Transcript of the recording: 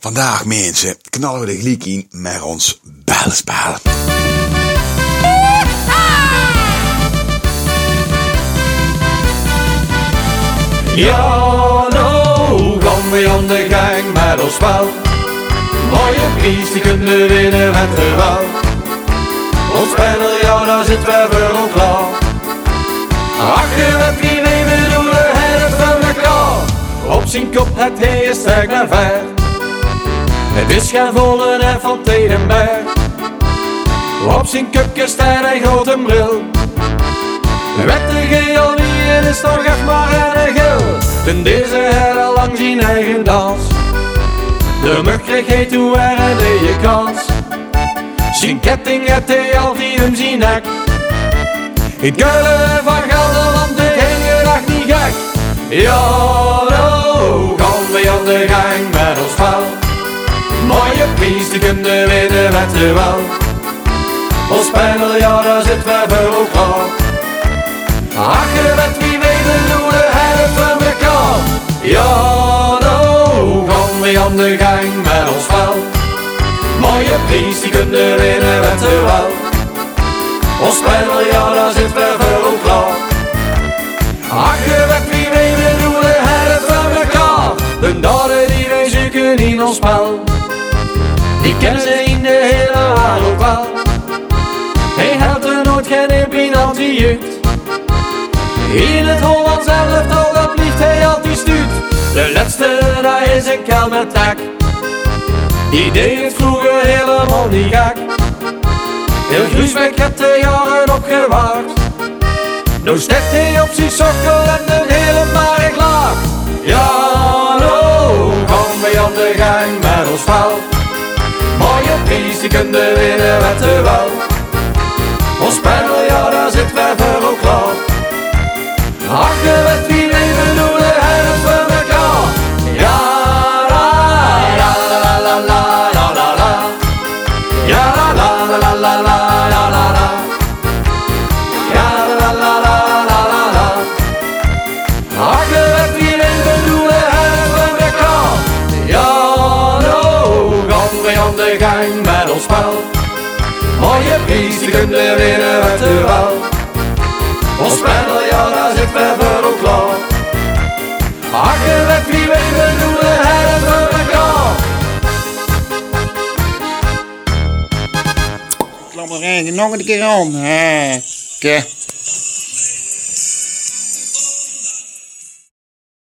Vandaag mensen knallen we de gelijk in met ons bellenspel. Ja, nou gaan we aan de gang met ons spel. Mooie prijs die kunnen winnen met de wel. Ons spel, ja, daar zit we voor al klaar. Achter het wie we bedoelen, het van elkaar. Op zijn kop het hij is sterk naar ver. Het is geen volle en van Tegenberg. Op zijn kupje staat een grote bril. Met de geel wie is toch echt maar een gil. Ten deze her lang zijn eigen dans. De mug kreeg hij toe en je kans. Zijn ketting het hij altijd om zijn nek. In Keulen van Gelderland de hele dag niet gek. Ja, nou gaan we aan de gang met ons spel. Mooie prijs die kunnen winnen met de wel. Ons panel, ja daar zit we voor elkaar. Achter het wie weet bedoelen het van elkaar. Ja, nou gaan we aan de gang met ons spel. Mooie prijs die kunnen winnen met de wel. Ons panel, ja daar zit we voor elkaar. Achter het wie weet bedoelen het van elkaar. De daden die wij zoeken in ons spel, die kennen ze in de hele wereld wel. Hij had er nooit geen impinant gejukt. In het Hollands elftal dat liegt hij altijd stuurt. De laatste daar is een kel met tak. Die deed het vroeger helemaal niet gek. Heel Gruisbeek heeft de jaren opgewaard. Nou steekt hij op zijn sokkel en de hele maar klaar. Ja, nou gaan we aan de gang met ons spel. Mooie prijs die kunnen winnen met de wel. Ons panel, ja daar zit wij voor ook klaar. Achter het wie we bedoelen het voor elkaar. Ja, la la la la la la la la. Ja, la la la la la la la la. Ja, la la la la la la. Achter het wie we bedoelen het voor elkaar. Ja, nou gaan we aan de gang met ons spel. Mooie prijs die kunnen winnen met de wel. Ons panel, ja daar zit we voor ook klaar. Achter het wie we bedoelen het voor elkaar. Laat maar rijden, nog een keer aan. Kijk.